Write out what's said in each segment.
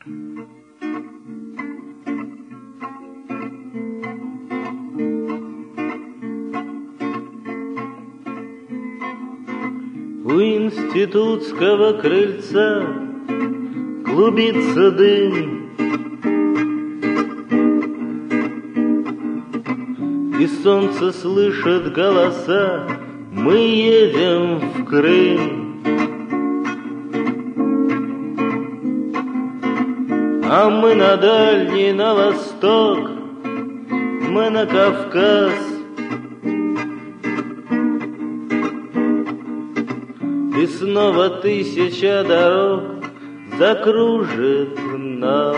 У институтского крыльца клубится дым, и солнце слышит голоса. Мы едем в Крым, а мы на дальний, на восток, мы на Кавказ. И снова тысяча дорог закружит нас.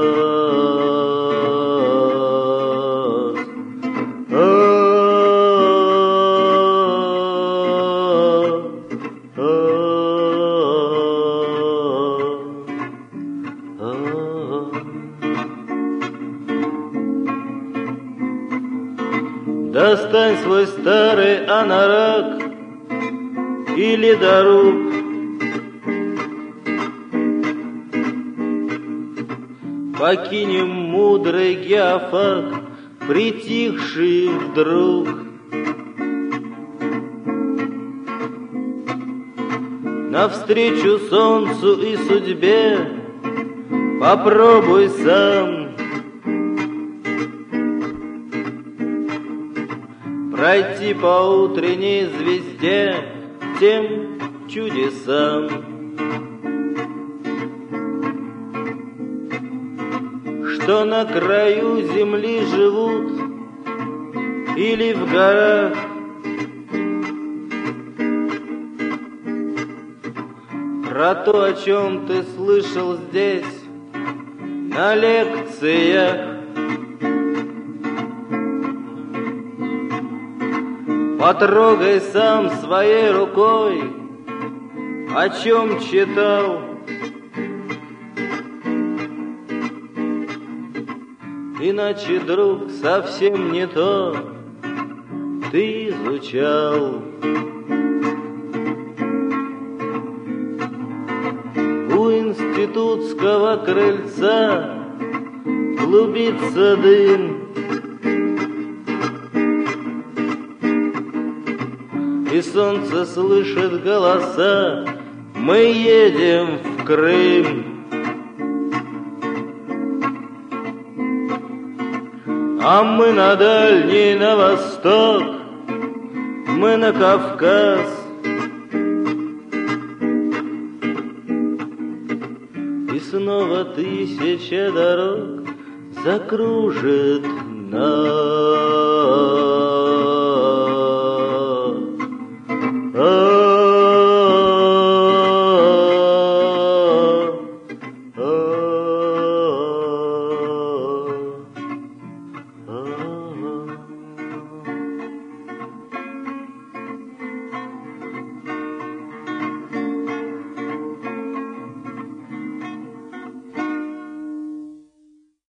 Достань свой старый анорак и ледоруб, покинем мудрый геофак, притихший вдруг. Навстречу солнцу и судьбе попробуй сам пройти по утренней звезде тем чудесам, что на краю земли живут или в горах. Про то, о чем ты слышал здесь на лекциях. Потрогай сам своей рукой, о чем читал. Иначе, друг, совсем не то ты изучал. У институтского крыльца клубится дым, и солнце слышит голоса. Мы едем в Крым, а мы на дальний, на восток, мы на Кавказ. И снова тысяча дорог закружит нас.